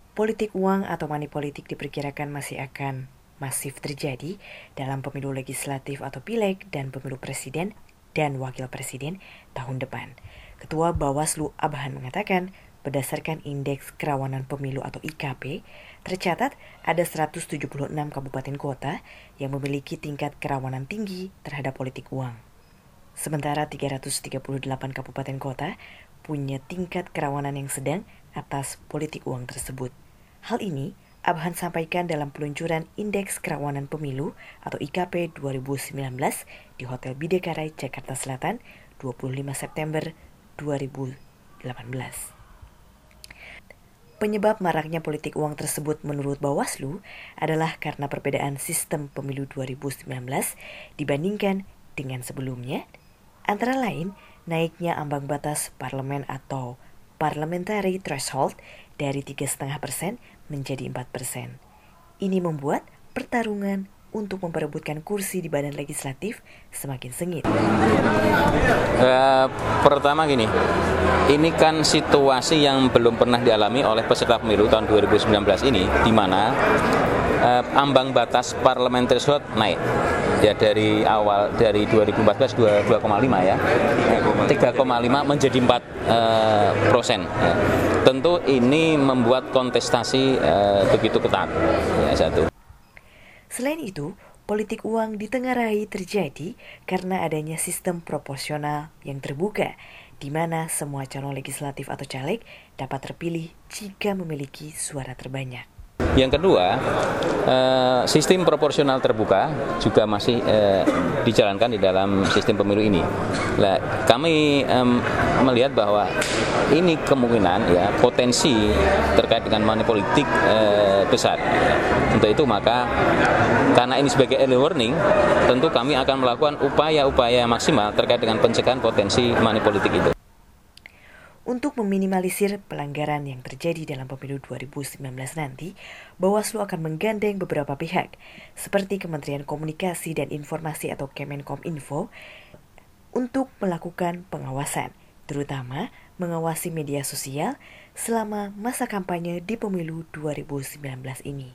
Politik uang atau money politik diperkirakan masih akan masif terjadi dalam pemilu legislatif atau pileg dan pemilu presiden dan wakil presiden tahun depan. Ketua Bawaslu Abhan mengatakan, berdasarkan Indeks Kerawanan Pemilu atau IKP, tercatat ada 176 kabupaten kota yang memiliki tingkat kerawanan tinggi terhadap politik uang. Sementara 338 kabupaten kota punya tingkat kerawanan yang sedang atas politik uang tersebut. Hal ini Abhan sampaikan dalam peluncuran Indeks Kerawanan Pemilu atau IKP 2019 di Hotel Bidakarai, Jakarta Selatan, 25 September 2018. Penyebab maraknya politik uang tersebut menurut Bawaslu adalah karena perbedaan sistem pemilu 2019 dibandingkan dengan sebelumnya, antara lain naiknya ambang batas parlemen atau parliamentary threshold dari 3,5% menjadi 4%. Ini membuat pertarungan untuk memperebutkan kursi di badan legislatif semakin sengit. Pertama gini, ini kan situasi yang belum pernah dialami oleh peserta pemilu tahun 2019 ini, di mana ambang batas parlemen threshold naik. Ya dari 2014 2,5 ya, 3,5 menjadi 4%. Ya. Tentu ini membuat kontestasi begitu ketat. Ya, satu. Selain itu, politik uang ditengarai terjadi karena adanya sistem proporsional yang terbuka, di mana semua calon legislatif atau caleg dapat terpilih jika memiliki suara terbanyak. Yang kedua, sistem proporsional terbuka juga masih dijalankan di dalam sistem pemilu ini. Nah, kami melihat bahwa ini kemungkinan ya potensi terkait dengan money politik besar. Untuk itu maka karena ini sebagai early warning, tentu kami akan melakukan upaya-upaya maksimal terkait dengan pencegahan potensi money politik itu. Untuk meminimalisir pelanggaran yang terjadi dalam pemilu 2019 nanti, Bawaslu akan menggandeng beberapa pihak, seperti Kementerian Komunikasi dan Informasi atau Kemenkominfo, untuk melakukan pengawasan, terutama mengawasi media sosial selama masa kampanye di pemilu 2019 ini.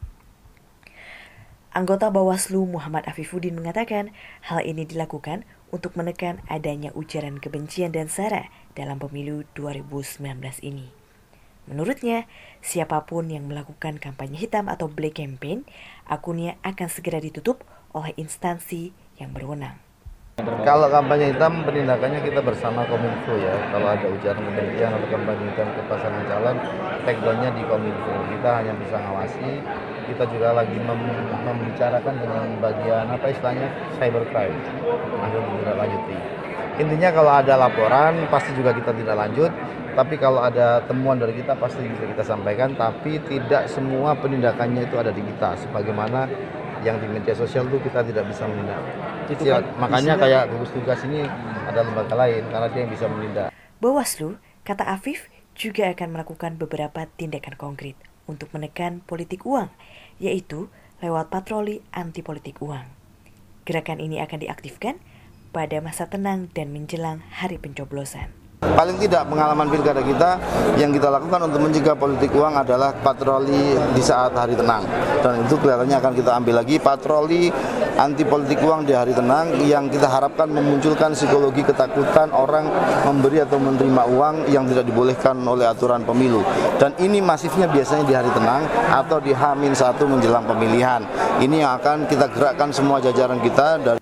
Anggota Bawaslu Muhammad Afifuddin mengatakan hal ini dilakukan untuk menekan adanya ujaran kebencian dan sara dalam pemilu 2019 ini. Menurutnya, siapapun yang melakukan kampanye hitam atau black campaign, akunnya akan segera ditutup oleh instansi yang berwenang. Kalau kampanye hitam, penindakannya kita bersama Kominfo ya. Kalau ada ujaran kebencian atau kampanye hitam ke pasangan calon, take-down-nya di Kominfo. Kita hanya bisa ngawasi. Kita juga lagi membicarakan dengan bagian istilahnya cybercrime, agar tidak lanjuti. Intinya kalau ada laporan pasti juga kita tidak lanjut, tapi kalau ada temuan dari kita pasti bisa kita sampaikan, tapi tidak semua penindakannya itu ada di kita, sebagaimana yang di media sosial itu kita tidak bisa menindak. Makanya kayak gugus tugas ini ada lembaga lain karena dia yang bisa menindak. Bawaslu, kata Afif, juga akan melakukan beberapa tindakan konkret untuk menekan politik uang, yaitu lewat patroli anti politik uang. Gerakan ini akan diaktifkan pada masa tenang dan menjelang hari pencoblosan. Paling tidak pengalaman pilkada kita yang kita lakukan untuk mencegah politik uang adalah patroli di saat hari tenang. Dan itu kelihatannya akan kita ambil lagi patroli anti politik uang di hari tenang yang kita harapkan memunculkan psikologi ketakutan orang memberi atau menerima uang yang tidak dibolehkan oleh aturan pemilu. Dan ini masifnya biasanya di hari tenang atau di H-1 menjelang pemilihan. Ini yang akan kita gerakkan semua jajaran kita.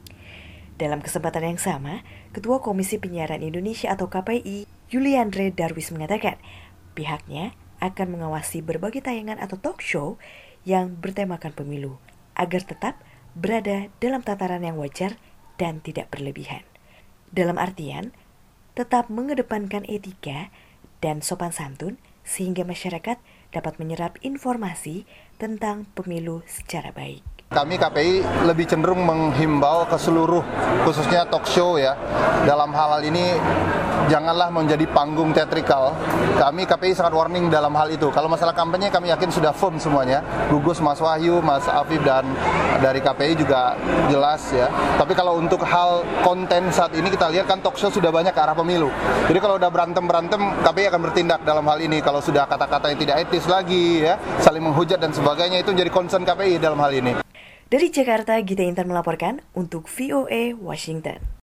Dalam kesempatan yang sama, Ketua Komisi Penyiaran Indonesia atau KPI, Yuliandre Darwis mengatakan pihaknya akan mengawasi berbagai tayangan atau talk show yang bertemakan pemilu agar tetap berada dalam tataran yang wajar dan tidak berlebihan. Dalam artian, tetap mengedepankan etika dan sopan santun sehingga masyarakat dapat menyerap informasi tentang pemilu secara baik. Kami KPI lebih cenderung menghimbau ke seluruh, khususnya talk show ya, dalam hal ini janganlah menjadi panggung teatrikal. Kami KPI sangat warning dalam hal itu. Kalau masalah kampanye kami yakin sudah firm semuanya. Gugus Mas Wahyu, Mas Afif dan dari KPI juga jelas ya. Tapi kalau untuk hal konten saat ini kita lihat kan talk show sudah banyak ke arah pemilu. Jadi kalau udah berantem KPI akan bertindak dalam hal ini. Kalau sudah kata-kata yang tidak etis lagi ya, saling menghujat dan sebagainya, itu menjadi concern KPI dalam hal ini. Dari Jakarta, Gita Intan melaporkan untuk VOA Washington.